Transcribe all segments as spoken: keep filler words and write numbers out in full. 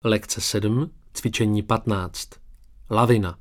Lekce sedm, cvičení patnáct. Lavina.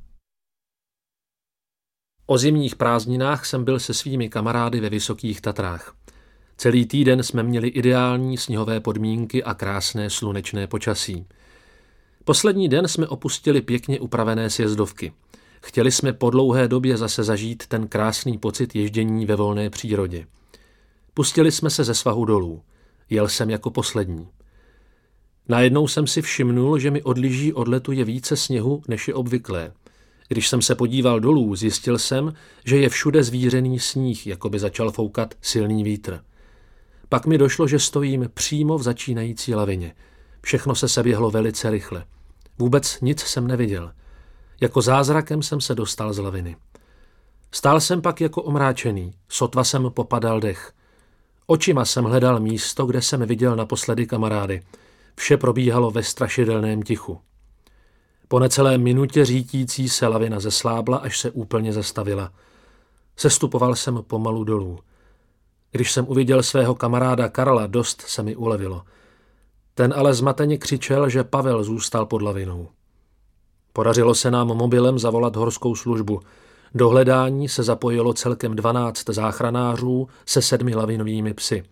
O zimních prázdninách jsem byl se svými kamarády ve Vysokých Tatrách. Celý týden jsme měli ideální sněhové podmínky a krásné slunečné počasí. Poslední den jsme opustili pěkně upravené sjezdovky. Chtěli jsme po dlouhé době zase zažít ten krásný pocit ježdění ve volné přírodě. Pustili jsme se ze svahu dolů. Jel jsem jako poslední. Najednou jsem si všimnul, že mi odliží od letu je více sněhu, než je obvyklé. Když jsem se podíval dolů, zjistil jsem, že je všude zvířený sníh, jako by začal foukat silný vítr. Pak mi došlo, že stojím přímo v začínající lavině. Všechno se seběhlo velice rychle. Vůbec nic jsem neviděl. Jako zázrakem jsem se dostal z laviny. Stál jsem pak jako omráčený, sotva jsem popadal dech. Očima jsem hledal místo, kde jsem viděl naposledy kamarády. Vše probíhalo ve strašidelném tichu. Po necelé minutě řítící se lavina zeslábla, až se úplně zastavila. Sestupoval jsem pomalu dolů. Když jsem uviděl svého kamaráda Karla, dost se mi ulevilo. Ten ale zmateně křičel, že Pavel zůstal pod lavinou. Podařilo se nám mobilem zavolat horskou službu. Do hledání se zapojilo celkem dvanáct záchranářů se sedmi lavinovými psy.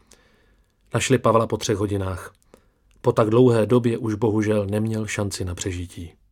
Našli Pavla po třech hodinách. Po tak dlouhé době už bohužel neměl šanci na přežití.